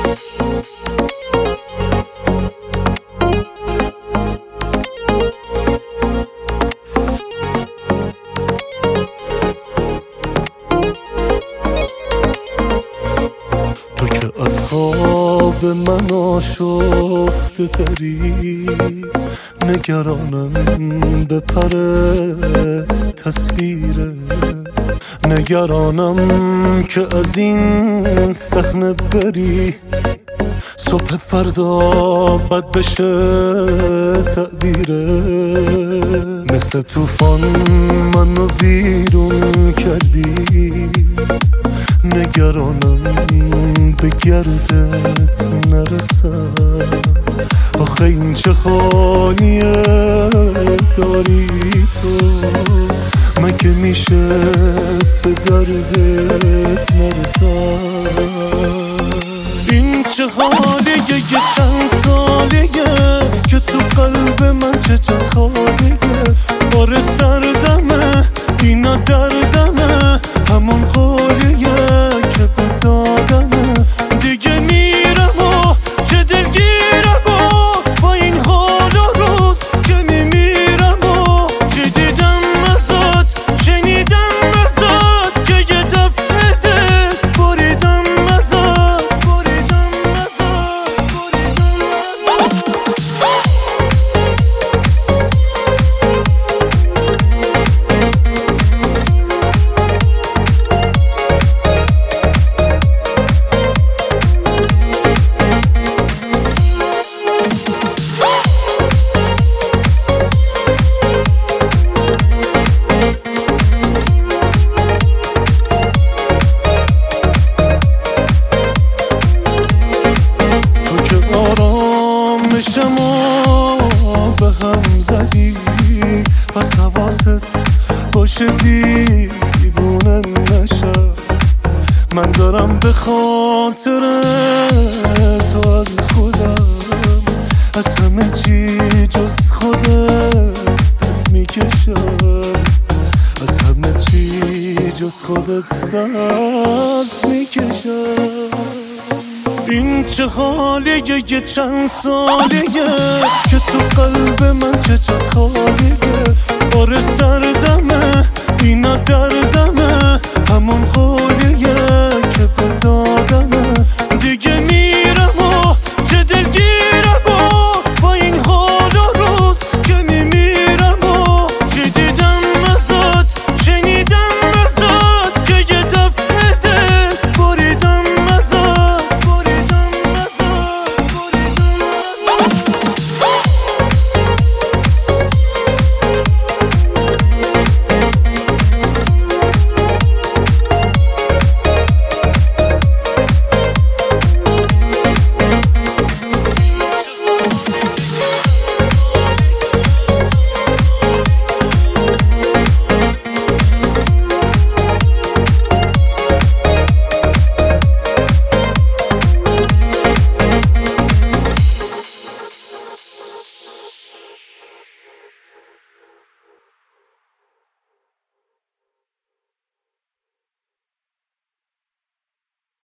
تو که از خواب من آشفته تری، نگرانم به پر تصویره، نگرانم که از این صحنه بری صبح فردا بد بشه تعبیره. مثل طوفان منو بیرون کردی، نگرانم به گردت نرسم. آخه این چه خالیه داری تو، مگه میشه به دردت نرسم؟ این چه حالیه یه چند سالیه که تو قلب من چه جد خالیه. بار سردمه اینا دردمه، همون قولیه که به دادمه. دیگه میرم و چه دلگیرم و با این حال و روز که میمیرم و چه دیدم ازت شنیدم ازت که یه دفعه دل بریدم ازت. به هم زدی پس حواست باشه دیوونه نشم. من دارم به خاطر تو از خودم، از همه چی جز خودت دست میکشم، از همه چی جز خودت دست میکشم. این چه حالیه یه چند سالیه که تو قلب من چه جد خالیه. بار سردمه اینا در